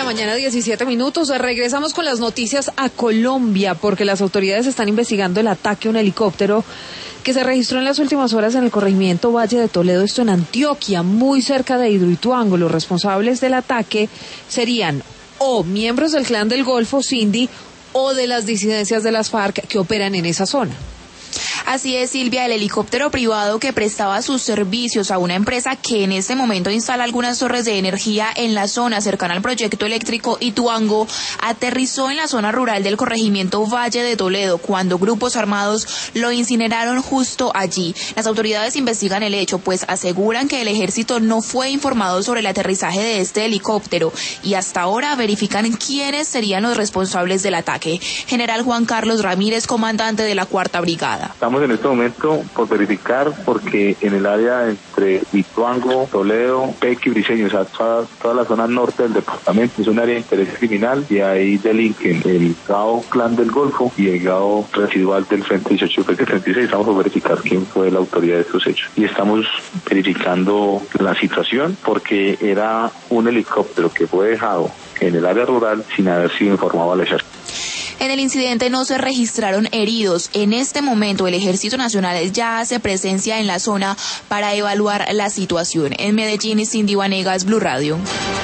mañana, 17 minutos. Regresamos con las noticias a Colombia, porque las autoridades están investigando el ataque a un helicóptero que se registró en las últimas horas en el corregimiento Valle de Toledo, esto en Antioquia, muy cerca de Hidroituango. Los responsables del ataque serían o miembros del Clan del Golfo, Cindy, o de las disidencias de las FARC que operan en esa zona. Así es, Silvia, el helicóptero privado que prestaba sus servicios a una empresa que en este momento instala algunas torres de energía en la zona cercana al proyecto eléctrico Ituango, aterrizó en la zona rural del corregimiento Valle de Toledo cuando grupos armados lo incineraron justo allí. Las autoridades investigan el hecho, pues aseguran que el ejército no fue informado sobre el aterrizaje de este helicóptero y hasta ahora verifican quiénes serían los responsables del ataque. General Juan Carlos Ramírez, comandante de la 4ª Brigada. Estamos en este momento por verificar porque en el área entre Ituango, Toledo, Pequi y Briceño, o sea, toda la zona norte del departamento es un área de interés criminal y ahí delinquen el GAO Clan del Golfo y el GAO residual del Frente 18 y Frente 36. Estamos por verificar quién fue la autoridad de estos hechos. Y estamos verificando la situación porque era un helicóptero que fue dejado en el área rural sin haber sido informado al ejército. En el incidente no se registraron heridos. En este momento el Ejército Nacional ya hace presencia en la zona para evaluar la situación. En Medellín, Cindy Vanegas, Blue Radio.